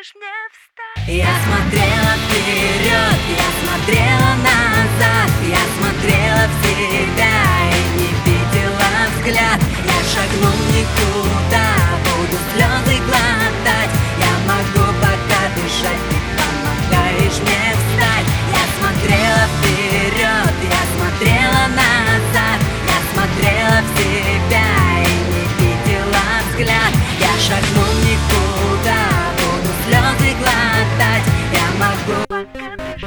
помогаешь мне встать. Я смотрела вперед, я смотрела назад, я смотрела в себя и не видела взгляд. Я шагнул никуда, буду слезы глотать. Я могу пока дышать, ты помогаешь мне встать. Я смотрела вперед, я смотрела назад, я смотрела в себя и не видела взгляд. Я шагнул никуда, буду слезы глотать. Я могу Пока дышать.